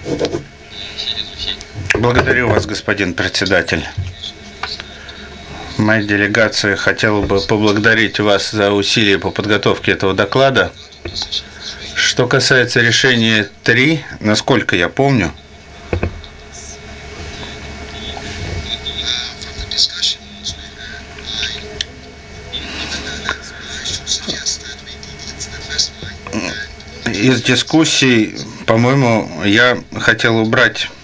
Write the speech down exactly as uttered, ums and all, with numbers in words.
Благодарю вас, господин председатель. Моя делегация хотела бы поблагодарить вас за усилия по подготовке этого доклада. Что касается решения три, насколько я помню, из дискуссий, по-моему, я хотел убрать